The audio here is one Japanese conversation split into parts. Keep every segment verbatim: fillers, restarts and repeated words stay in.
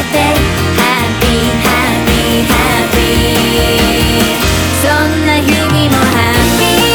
ハッピーハッピーハッピー、そんな日々もハッピー。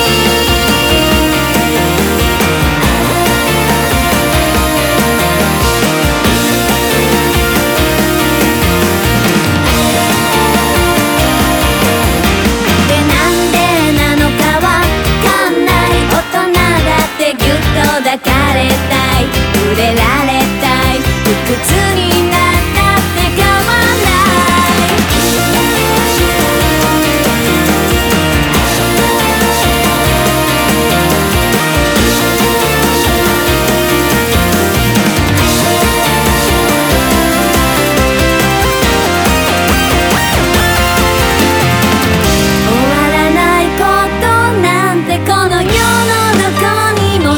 でなんでなのかわかんない、大人だってぎゅっと抱かれたい、触れられたい、いくつになったって変わんない。終わらないことなんてこの世のどこにもない。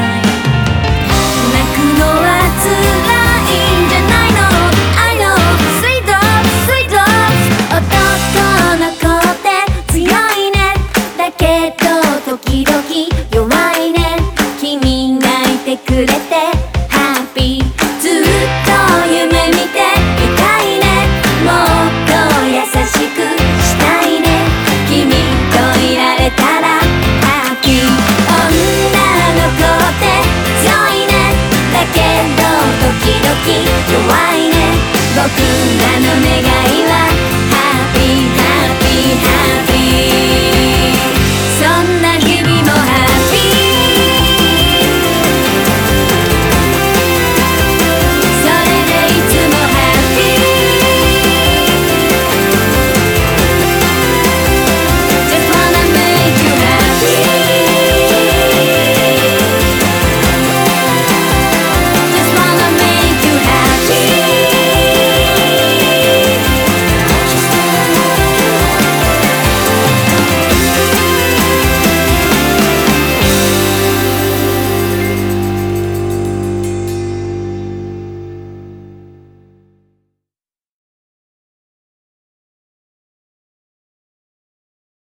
泣くのは辛いんじゃないの I know Sweet love Sweet love、 男の子って強いね、だけど時々弱いね。君がいてくれてハッピー、ずっと夢見ていたいね。もっと優しくしたいね、君といられたらハッピー。女の子って強いね、だけど時々弱いね。僕らの願い